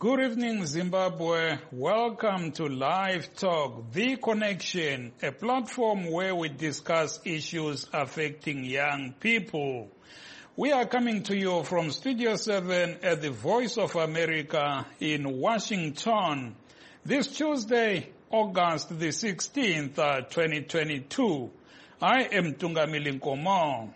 Good evening, Zimbabwe. Welcome to Live Talk, The Connection, a platform where we discuss issues affecting young people. We are coming to you from Studio 7 at the Voice of America in Washington. This Tuesday, August the 16th, 2022. I am Tungamili Nkomo.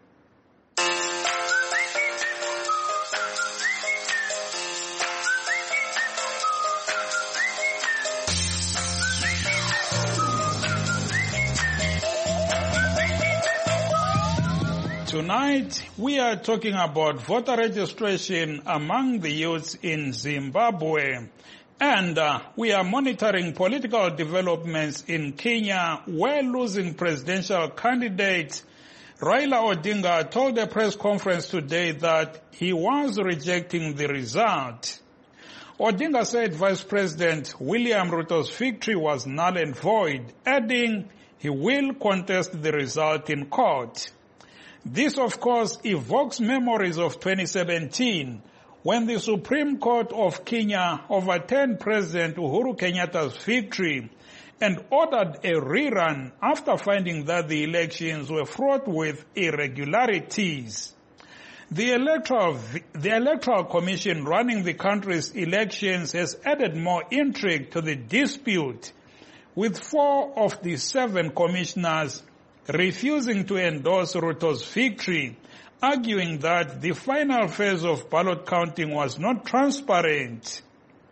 Tonight, we are talking about voter registration among the youths in Zimbabwe. And we are monitoring political developments in Kenya, where losing presidential candidate Raila Odinga told a press conference today that he was rejecting the result. Odinga said Vice President William Ruto's victory was null and void, adding he will contest the result in court. This, of course, evokes memories of 2017, when the Supreme Court of Kenya overturned President Uhuru Kenyatta's victory and ordered a rerun after finding that the elections were fraught with irregularities. The Electoral Commission running the country's elections has added more intrigue to the dispute, with 4 of the 7 commissioners refusing to endorse Ruto's victory, arguing that the final phase of ballot counting was not transparent.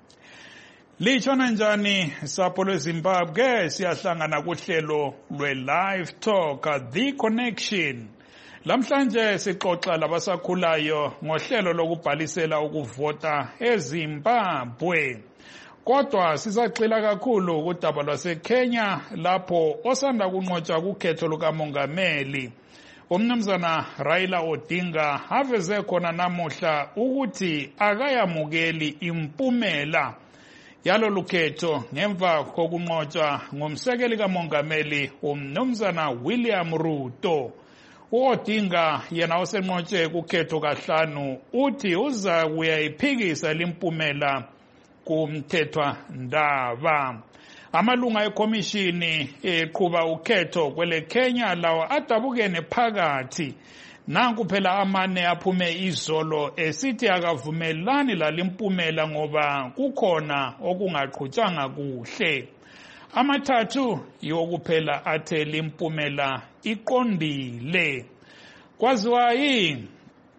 Lichona njani sapho lweZimbabwe siyahlangana kuhlelo lwe-Live Talk, The Connection. Lamhlanje sixoxa labasakhulayo ngohlelo lokubhalisela ukuvota eZimbabwe. Kodwa sisaxila kakhulu kudaba lwaseKenya lapho osanda kunqotshwa kukhetho lukamongameli. Umnumzana Raila Odinga aveze khona namuhla ukuthi akayamukeli impumela yalolu khetho ngemva kokunqotshwa ngumsekeli kamongameli umnumzana William Ruto. UOdinga yena osenqotshe kukhetho kahlanu uthi uza kuyayiphikisa limpumela kumthethwa ndaba. Amalunga ekomishini eqhuba ukhetho kwele Kenya lawa adabukene phakathi. Nanku phela amane aphume izolo esithi akavumelani lalimpumela ngoba kukhona okungaqhutshanga kuhle. Amathathu yokuphela athe limpumela iqondile. Kwaziwa yini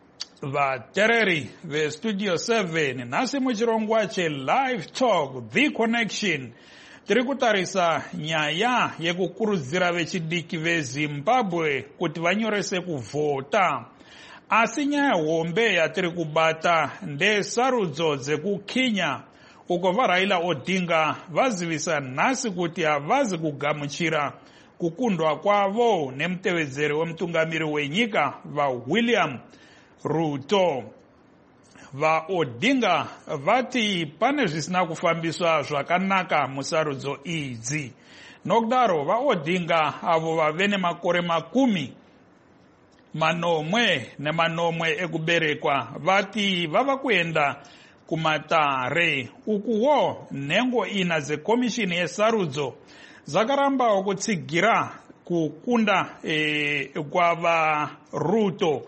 vatereri ve Studio 7 nasi muchirongwache Live Talk, The Connection. Tiri kutarisa nyaya yekukurudzira vechidiki veZimbabwe kuti vanyorese kuvhota. Asi nyaya hombe yatiri kubata ndesarudzo dzekukhinya uko vaRaila Odinga vazivisa nhasi kuti havazi kugamuchira kukundwa kwavo nemutevedzeri wemutungamiri wenyika vaWilliam Ruto. VaOdinga vati pane zvisina kufambiswa zvakanaka musarudzo idzi. Nokudaro vaOdinga avo vave nemakore 10 ekuberekwa vati vava kuenda kumatare. Ukuwo nhengo ina dzekomishini yesarudzo dzakarambawo kutsigira kukunda kwavaRuto.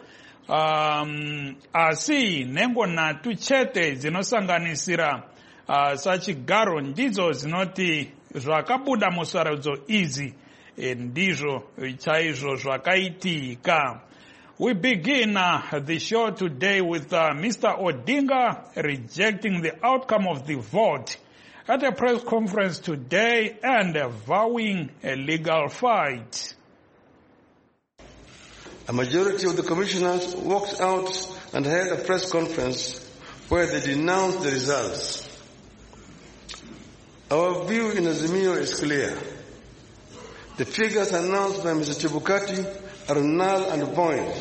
Asi nhengo 3 chete dzinosanganisira sachigaro ndidzo dzinoti zvakabuda musarudzo idzi ndizvo chaizvo zvakaitika. We begin the show today with Mr. Odinga rejecting the outcome of the vote at a press conference today and vowing a legal fight. A majority of the commissioners walked out and held a press conference where they denounced the results. Our view in Azimio is clear. The figures announced by Mr. Chebukati are null and void.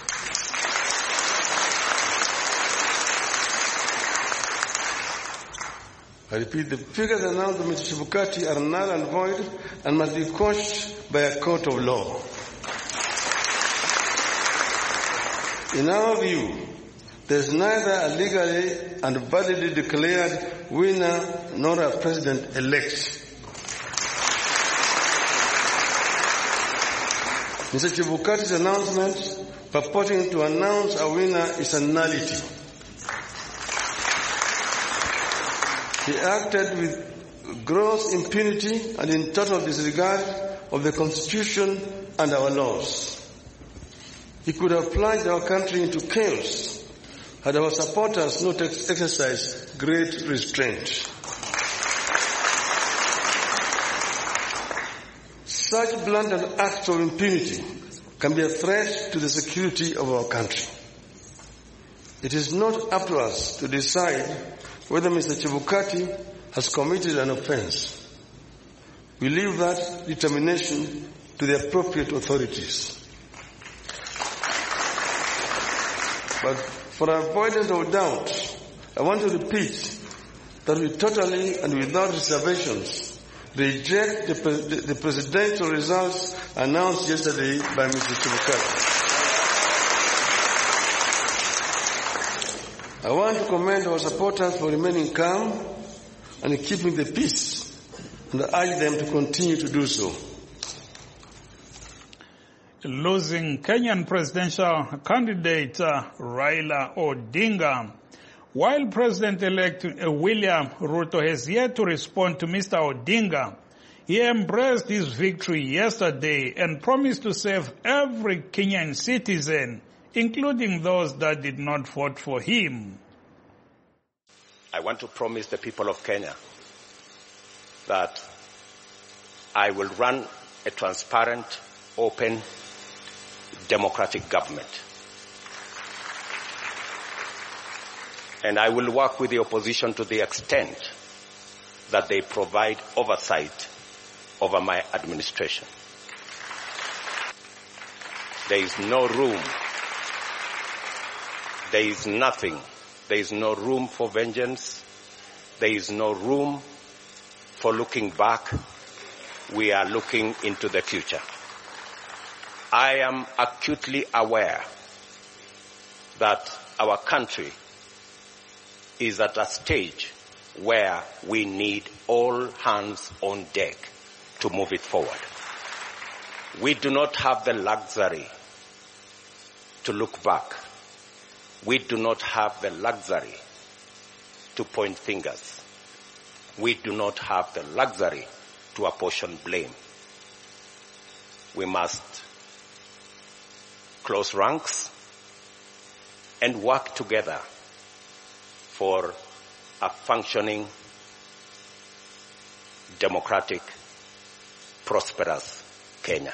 I repeat, the figures announced by Mr. Chebukati are null and void and must be quashed by a court of law. In our view, there is neither a legally and validly declared winner nor a president-elect. Mr. Chebukati's announcement purporting to announce a winner is a nullity. He acted with gross impunity and in total disregard of the Constitution and our laws. He could have plunged our country into chaos had our supporters not exercised great restraint. Such blatant acts of impunity can be a threat to the security of our country. It is not up to us to decide whether Mr. Chebukati has committed an offense. We leave that determination to the appropriate authorities. But for avoidance of doubt, I want to repeat that we totally and without reservations reject the presidential results announced yesterday by Mr. Chebukati. I want to commend our supporters for remaining calm and keeping the peace, and I urge them to continue to do so. Losing Kenyan presidential candidate Raila Odinga. While President-elect William Ruto has yet to respond to Mr. Odinga, he embraced his victory yesterday and promised to save every Kenyan citizen, including those that did not vote for him. I want to promise the people of Kenya that I will run a transparent, open, democratic government. And I will work with the opposition to the extent that they provide oversight over my administration. There is no room, there is nothing, there is no room for vengeance, there is no room for looking back. We are looking into the future. I am acutely aware that our country is at a stage where we need all hands on deck to move it forward. We do not have the luxury to look back. We do not have the luxury to point fingers. We do not have the luxury to apportion blame. We must close ranks and work together for a functioning, democratic, prosperous Kenya.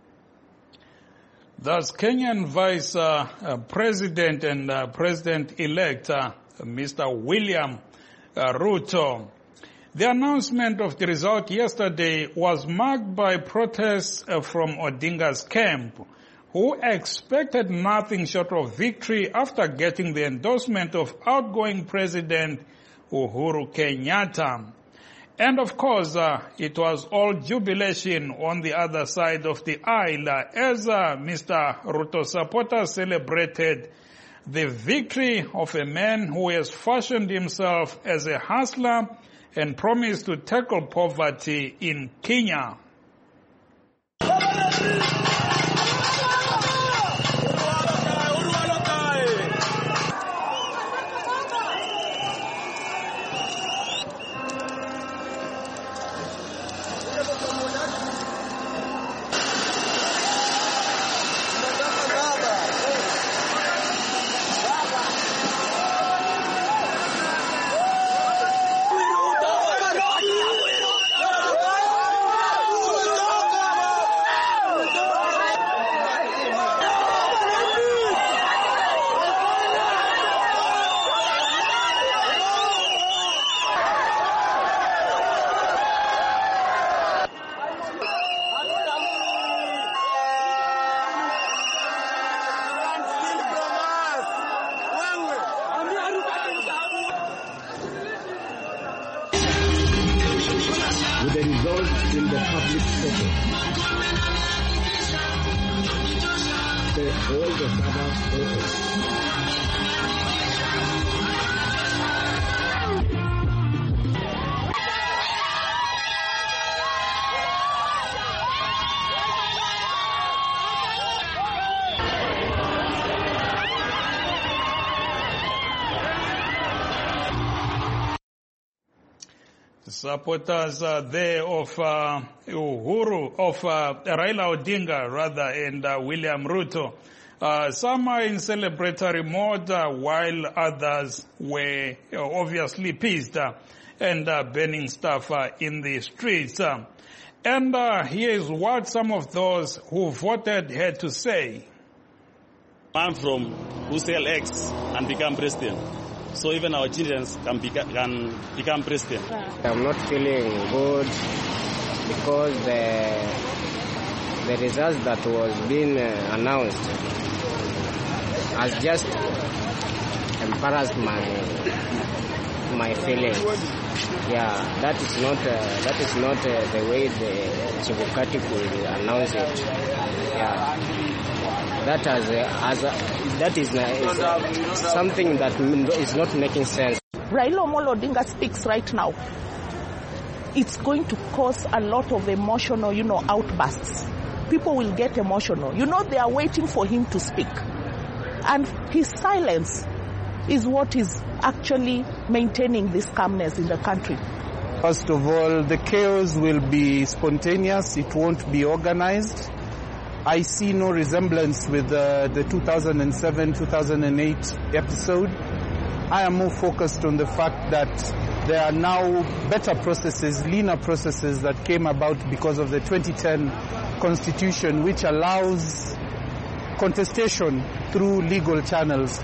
Thus, Kenyan Vice President and President-elect Mr. William Ruto. The announcement of the result yesterday was marked by protests from Odinga's camp, who expected nothing short of victory after getting the endorsement of outgoing President Uhuru Kenyatta. And of course, it was all jubilation on the other side of the aisle as Mr. Ruto supporters celebrated the victory of a man who has fashioned himself as a hustler and promised to tackle poverty in Kenya. With the results in the public sector, all the suburbs open. supporters there of Uhuru, of Raila Odinga rather, and William Ruto. Some are in celebratory mode, while others were obviously pissed and burning stuff in the streets. And here is what some of those who voted had to say. I'm from who sell eggs and become president. So even our children can become president. I'm not feeling good because the results that was being announced has just embarrassed my feelings. Yeah, that is not the way the Chebukati could announce it. Yeah, that is something that is not making sense. Raila Amolo Odinga speaks right now. It's going to cause a lot of emotional, outbursts. People will get emotional. They are waiting for him to speak. And his silence is what is actually maintaining this calmness in the country. First of all, the chaos will be spontaneous. It won't be organized. I see no resemblance with the 2007-2008 episode. I am more focused on the fact that there are now better processes, leaner processes that came about because of the 2010 Constitution, which allows contestation through legal channels.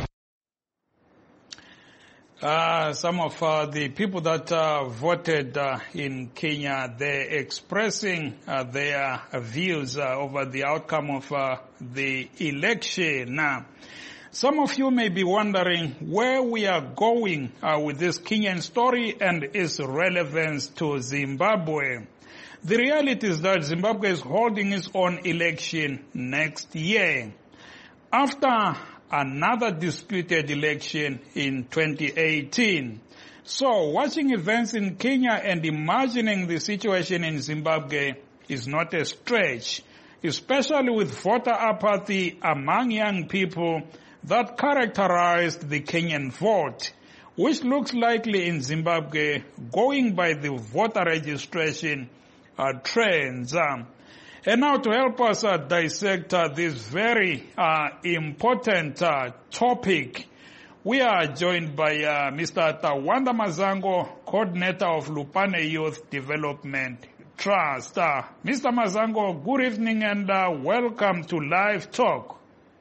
Some of the people that voted in Kenya, they're expressing their views over the outcome of the election. Now, some of you may be wondering where we are going with this Kenyan story and its relevance to Zimbabwe. The reality is that Zimbabwe is holding its own election next year. After another disputed election in 2018. So watching events in Kenya and imagining the situation in Zimbabwe is not a stretch, especially with voter apathy among young people that characterized the Kenyan vote, which looks likely in Zimbabwe going by the voter registration trends. And now to help us dissect this very important topic, we are joined by Mr. Tawanda Mazango, coordinator of Lupane Youth Development Trust. Mr. Mazango, good evening and welcome to Live Talk.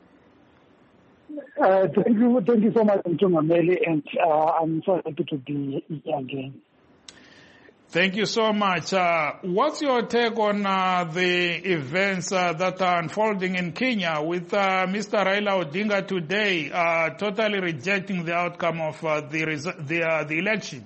Thank you so much, Mtumameli, and I'm so happy to be here again. Thank you so much. What's your take on the events that are unfolding in Kenya with Mr. Raila Odinga today totally rejecting the outcome of the election?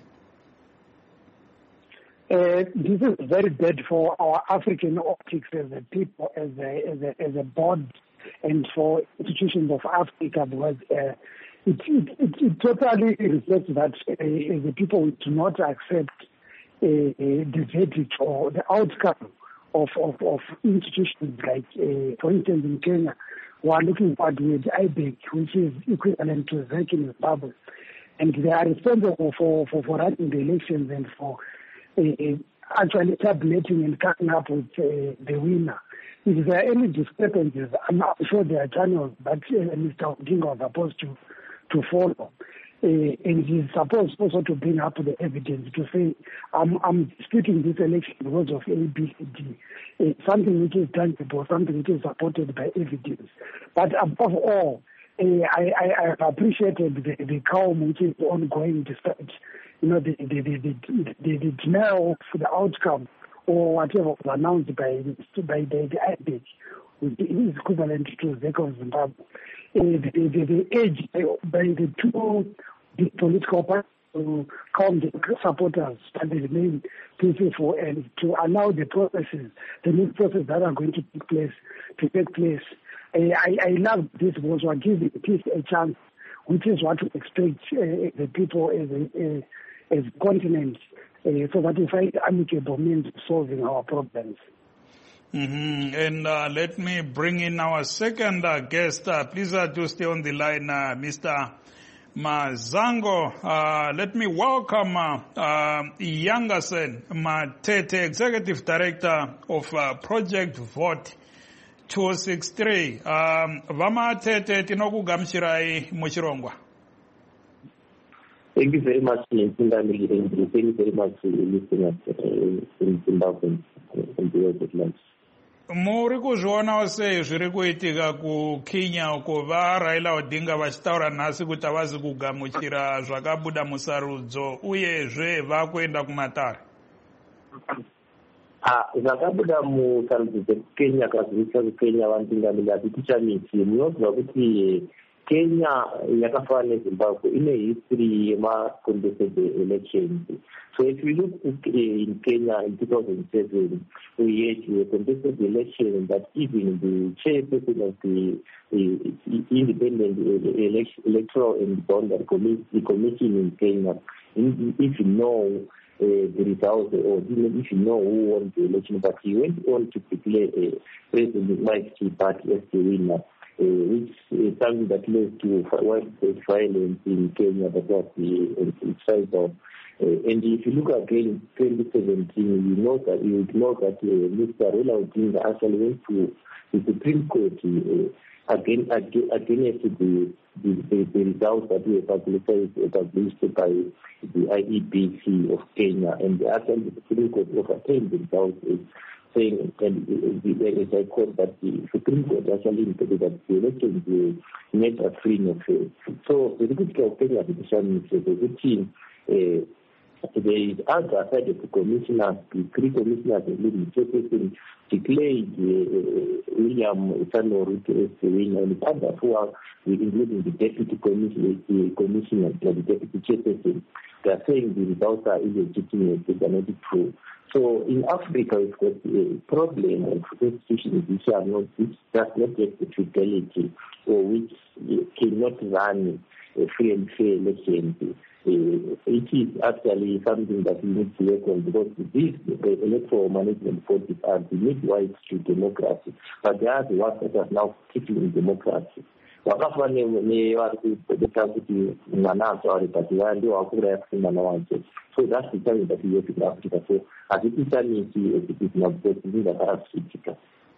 This is very bad for our African optics as a people, as a board, and for institutions of Africa, because it totally reflects that the people do not accept the verdict or the outcome of institutions like, for instance, in Kenya, we are looking at with IBEC, which is equivalent to ZEC in Zimbabwe, and they are responsible for running the elections and for actually tabulating and coming up with the winner. If there are any discrepancies, I'm sure there are channels that Mr. Odinga was supposed to follow. And he's supposed also to bring up the evidence to say, I'm disputing this election because of A, B, C, D. Something which is tangible, something which is supported by evidence. But above all, I have appreciated the calm which is ongoing despite, the denial of the outcome or whatever was announced by the IBEC, which is equivalent to ZEC of Zimbabwe. The age by the two political parties to calm the supporters and they remain peaceful and to allow the processes, the new processes that are going to take place. I love this because we are giving peace a chance, which is what we expect the people as continents, so that we find amicable means of solving our problems. Mm-hmm. And let me bring in our second guest. Please do stay on the line, Mr. Mazango. Let me welcome Yangasen Matete, Executive Director of Project Vote 263. Vama Tete tinokugamshirai muchirongwa. Thank you very much, and thank you very much listeners in Zimbabwe and the world. Muri kuzvionawo sei zviri kuitika kuKenya uko vaRaila Odinga vachitaura nhasi kuti havazi kugamuchira zvakabuda musarudzo uyezve vakuenda kumatare? Zvakabuda musarudzo dzeKenya kazivisa kuKenya vantingamira tichamiti munoziva kuti Kenya yakafanana neZimbabwe ine history yema-contested elections. So if you look in Kenya in 2007, we had a contested election that even the chairperson of the Independent Electoral and Boundary Commission in Kenya, if you know the results or even if you know who won the election, but he went on to declare President Mike Chibati as the winner. Which is something that led to widespread violence in Kenya that was the side of. And if you look again in 2017, you know that Mr. Raila Odinga actually went to the Supreme Court against the results that were published by the IEBC of Kenya, and the Supreme Court overturned the results. Saying, and I quote, that the Supreme Court actually indicated that the elections were not free and fair. So the difficulty of Kenya petition is a good team. There is other side of the commissioners, the three commissioners, including the chairperson, declared William Sano Ruto as the winner, and others who are including the deputy commissioner, the deputy chairperson. They are saying the results are illegitimate, they are not true. So in Africa, we've got a problem of institutions which does not get the fidelity or which cannot run a free and fair election. It is actually something that we need to work on, because these electoral management bodies are the midwives to democracy, but they are the ones that are now killing democracy. Wakafane nevari kubeta kuti mwana acho but vaya ndio wakura yakusimana wacho. So that's the challenge that we have in Africa. So hazitisanisi kuti mabhodhi zvakasvitika.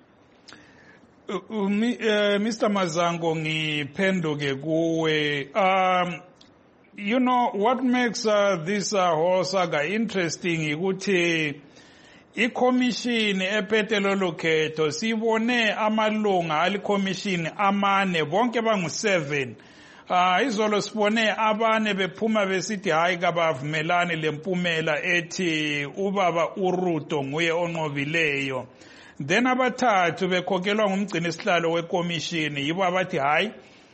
Mr. Mazango, ngiphenduke kuwe. You know what makes this whole saga interesting ikuthi iCommission ephethe lolu khetho sibone amalunga aliCommission amane bonke bangu7. Izolo sibone abane bephuma besithi hayi kabavumelani lempumela ethi ubaba uRuto nguye onqobileyo. Then abathathu bekhokelwa ngumgcini sihlalo weCommission yibo abathi hayi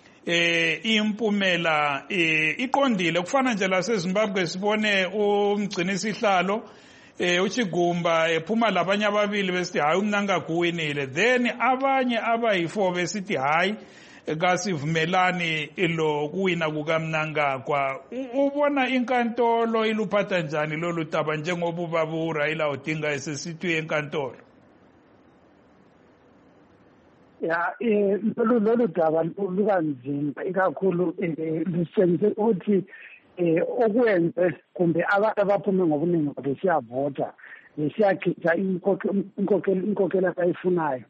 impumela iqondile kufana nje laseZimbabwe sibone umgcini sihlalo uChigumba ephuma labanye ababili besithi hayi uMnangagwa uwinile, then abanye abayi4 besithi hayi kasivumelani lo kuwina kukaMnangagwa. Ubona inkantolo iluphatha njani lolu daba njengoba ubaba uRaila Odinga esesithiwe enkantolo? Ya lolu daba lukanzima ikakhulu lisengise ukuthi okwenze kumbe abantu abaphume ngobuningi besiyavota besiyakhetha inkokhelo abayifunayo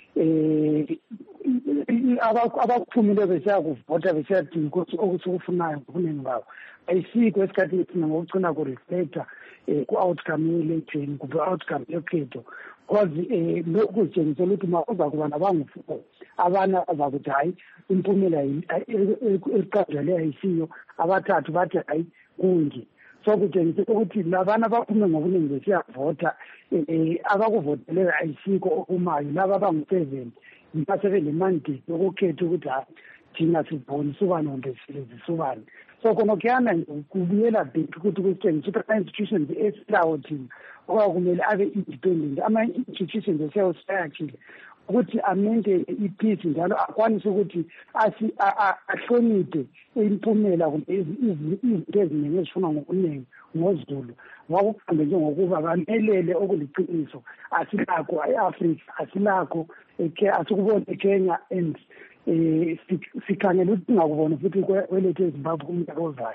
abakuphumile besiyakuvota besiyadinga ukuthi okufunayo ngobuningi babo ayisikho esikhathini thina ngokugcina kureflecta ku-outcome ye-election kumbe outcome yokhetho, because lokhu kutshengisela ukuthi ma uza kuba nabangu-4 abana azakuthi hayi impumela eliqanjeleyo ayisiyo, abathathu bathi hayi kunje. So kutshengisela ukuthi labana abaphume ngobuningi besiyavota abakuvoteleyo ayisikho okumayo, laba abangu-7 basebele-mandate yokukhetha ukuthi hayi thina sibonisa ubani kumbe silezisa ubani. So khona kuyana kubuyela back ukuthi kusitshengisa ukuthi ama-institutions esilawo thina okwakumele abe independent, ama-institutions esiyawusayakhile ukuthi amende ipeace njalo akwanise ukuthi ahloniphe impumela kumbe izinto eziningi ezifuna ngokuningi ngozulu. Wakuhambe njengokuba bamelele okuliqiniso asilakho e-Africa, asilakho asikubona eKenya, and sikhangela ukuthi ngakubona futhi kwelethu eZimbabwe kumnyaka ozayo.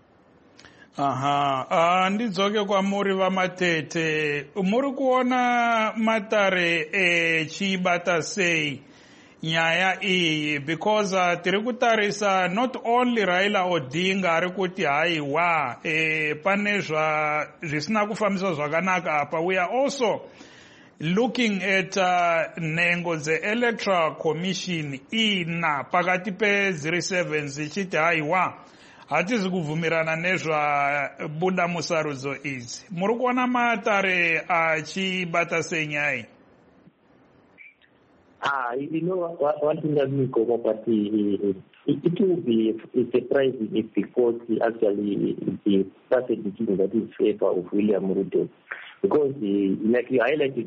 Aha, ndidzoke kwamuri vamatete. Muri kuona matare chibata sei nyaya iyi, because tiri kutarisa not only Raila Odinga ari kuti haiwa pane zvisina kufambiswa zvakanaka apa. We are also looking at nhengo dze-electoral commission ina pakati pe-07 zichiti haiwa hatizi kubvumirana nezvabuda musarudzo idzi. Muri kuona matare achibata sei nyaya? One thing that we go over, but it will be surprising if the court actually started the decision that is favor of William Ruto. Because, like you highlighted,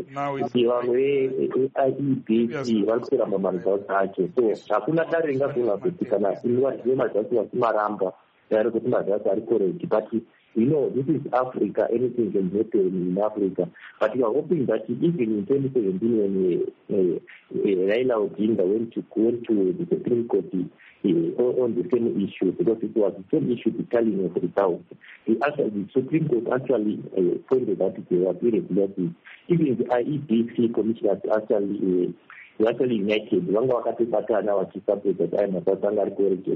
IEBC, Valkuramba Manzausache. So, Hakuna Taringa Kuna, Maramba, there are correct. But this is Africa, anything can happen in Africa. But we are hoping that even in 2017, when Raila Odinga went to the Supreme Court on the same issue, because it was the same issue telling of the South, the Supreme Court actually pointed that there was irregularities. Even the IEBC commissioners actually united. One wakatipatana wachisapota that I am not correct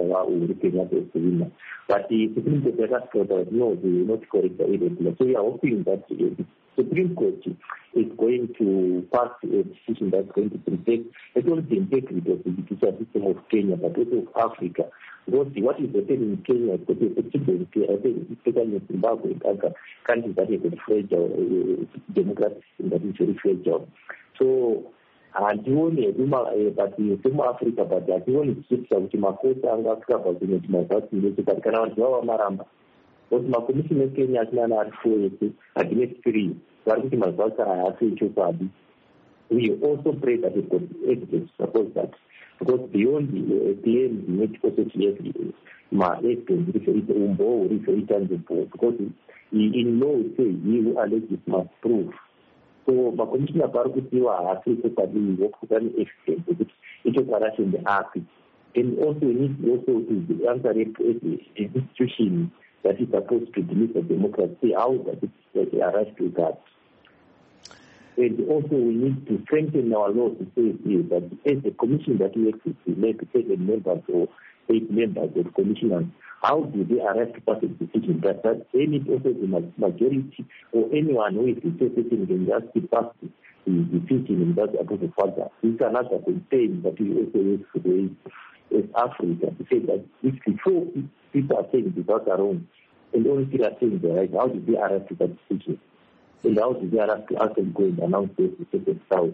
but the Supreme Court that no, they will not correct the irregular. So we are hoping that the Supreme Court is going to pass a decision that's going to protect not only the integrity of the judicial system of Kenya, but also of Africa. Because what is happening in Kenya is especially in Zimbabwe and other countries that have a fragile democratic system that is very fragile. So, hationi but semu Africa but hationi zvichiitisa kuti makosi anga asvika pazvinoti mabhasi ndechekati kana vanhu vava maramba kuti makomishini ekenya atinana ari 4 ese against 3 vari kuti mabhasi haasi echokwadi. We also pray that we've got evidence to support that, because beyond the claims we need also to have ma-evidence referee tangible, because in law it says he who alleges must prove. So makomishina pari kutiwa haasi echokwadi wokutani evidence kuti ichokwadi in the act. And also we need also to answer the institution that is supposed to deliver democracy, how does it arrive to that? And also we need to strengthen our law to say that as a commission that we exist, like 7 members or 8 members of commissioners, how do they arrive to pass a decision that any also the majority or anyone who is representing can just pass the decision and that's about the father. This is another concern that we also raise today as Africa, to say that if before people are saying the thoughts are wrong and only people are saying the right, how do they arrive to that decision? And how do they arrive to actually go and announce this to the South?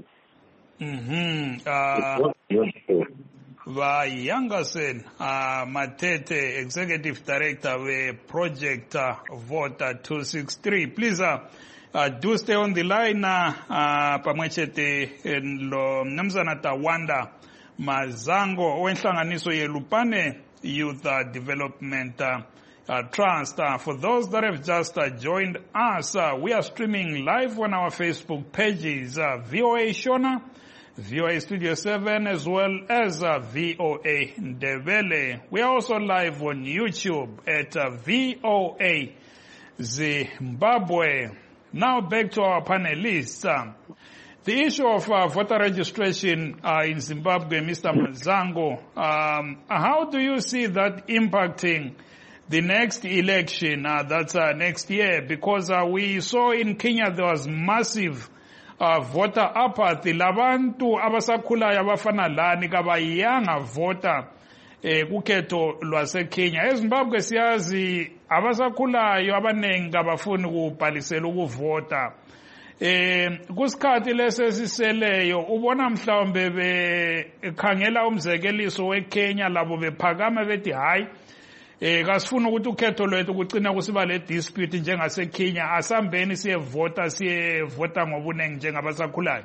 Vayangasen Matete, Executive Director of Project Voter 263. Please do stay on the line. Pamwechete lo Namzana Tawanda Mazango Owenhlanganiso Yelupane Youth Development Trust. For those that have just joined us, we are streaming live on our Facebook pages, VOA Shona, VOA Studio 7, as well as VOA Ndebele. We are also live on YouTube at VOA Zimbabwe. Now back to our panelists. The issue of voter registration in Zimbabwe, Mr. Mazango, how do you see that impacting the next election, that's next year? Because we saw in Kenya there was massive voter apathy. Labantu abasakhulayo abafana lani kabayanga voter kukhetho lwaseKenya. eZimbabwe siyazi abasakhulayo abanengi abafuni ukubhalisela ukuvota. Kusikhathi lesesiseleyo ubona mhlawumbe bekhangela umzekeliso weKenya labo bephakama bethi hayi kasifuna ukuthi ukhetho lwethu kucina kusiba le dispute njengaseKenya, asambeni siyevota ngobunengi njengabasakhulayo.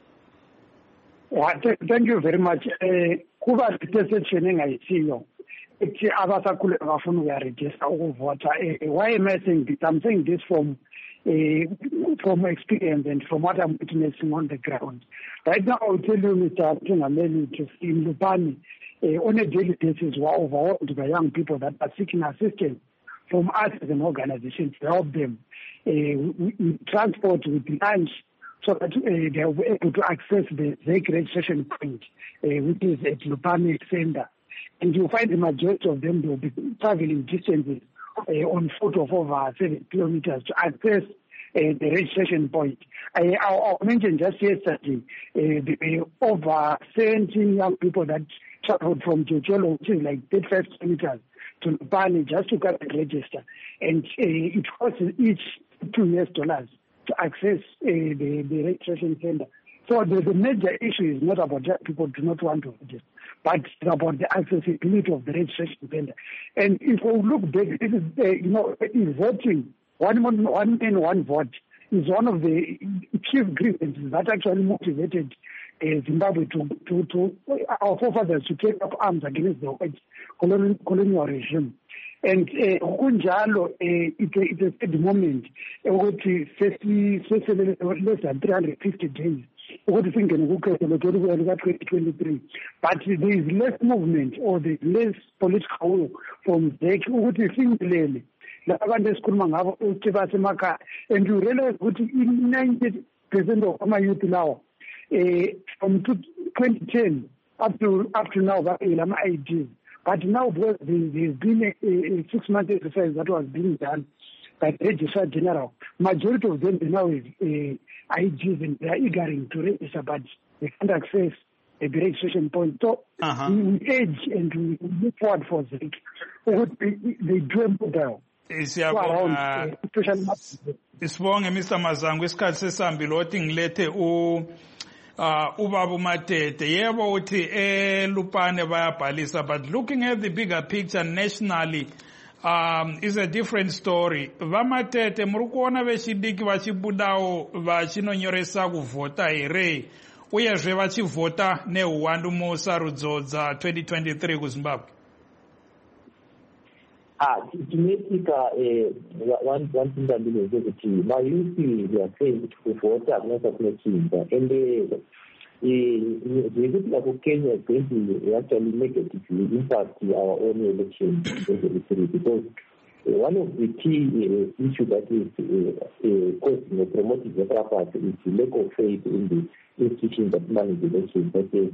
Thank you very much. Kuba perception engayisiyo abasakhula bafuna ukuyaregister ukuvota. Why am I saying this? I'm saying this from experience and from what I'm witnessing on the ground. Right now, I'll tell you, Mr. Tungameli, in Lupane, on a daily basis, we're overwhelmed by young people that are seeking assistance from us as an organization to help them with transport, with lunch, so that they will be able to access the ZEC registration point, which is at Lupane Center. And you'll find the majority of them will be traveling distances on foot of over 7 kilometers to access the registration point. I mentioned just yesterday the over 17 young people that traveled from Jocholo, which is like 35 kilometers, to Lupane just to come and register. And it costs each $2 to access the registration center. So the major issue is not about just people do not want to register, but it's about the accessibility of the registration center. And if we look back, this is, voting, one man, one vote, is one of the chief grievances that actually motivated Zimbabwe to our forefathers to take up arms against the white colonial regime. And kunjalo it's at the moment especially less than 350 days. What do you think in 2023? But there is less movement or there is less political will from ZEC. What do you think clearly? And you realize that in 90% of my youth now, from 2010 up to now, IDs. But now, because there's been a 6-month exercise that was being done by the Registrar General, majority of them now is IGs and they are eager to register, but they can't access the registration point. So we urge and we move forward for ZEC. They dream down. Isibonge Mr. Mazango, isikhathi sesihambile othi ngilethe ubaba Matete. Yebo uthi Lupane bayabhalisa, but looking at the bigger picture nationally is a different story. Vamatete muri kuona vechidiki vachibudawo vachinonyoresa kuvhota here uyezve vachivhota neuwandu musarudzo dza 2023 kuZimbabwe? Genetica, one thing that is that my youth they are saying to vote against the change, and the of Kenya is going to actually negatively impact our own election because one of the key issues that is causing or promoting the party is the lack of faith in the institutions that manage the elections, that is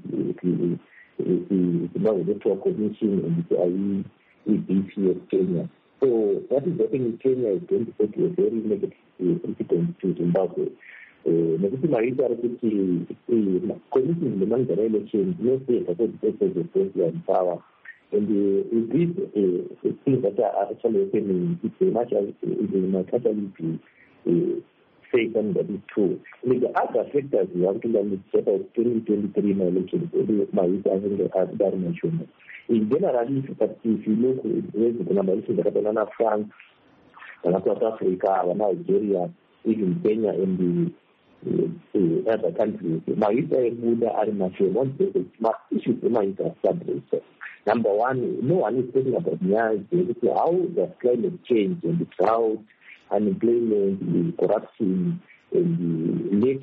the Electoral Commission and the IEBC of Kenya. So that is the thing. Kenya is going to put a very negative precedent to Zimbabwe. Negative Marita committing the managerial elections, no state has the president power. And these things that are actually happening, it might actually be fake and that is true. And the other factors we have to learn is about 2023 elections, Marita has been mentioned. In general, if you look at France, South Africa, Nigeria, even Kenya, and the other countries, Buddha are one issue Number one, no one is talking about how the climate change and the drought, unemployment, the corruption, and the lack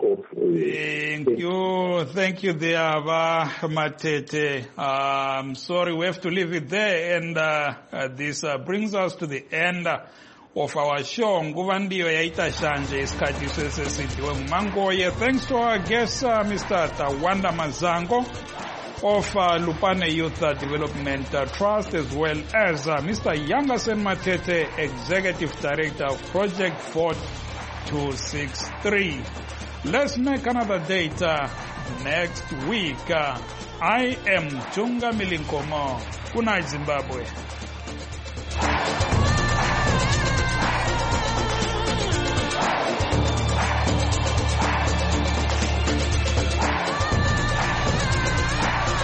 of Thank you there, Matete. Sorry, we have to leave it there, and this brings us to the end of our show. Nguvandiyo yaita shanje isikhathi sesesidiwe ngumangoye. Thanks to our guest, Mr. Tawanda Mazango of Lupane Youth Development Trust, as well as Mr. Yangasen Matete, Executive Director of Project Vote 263. Let's make another date next week. I am Junga Milinkomo. Good night, Zimbabwe.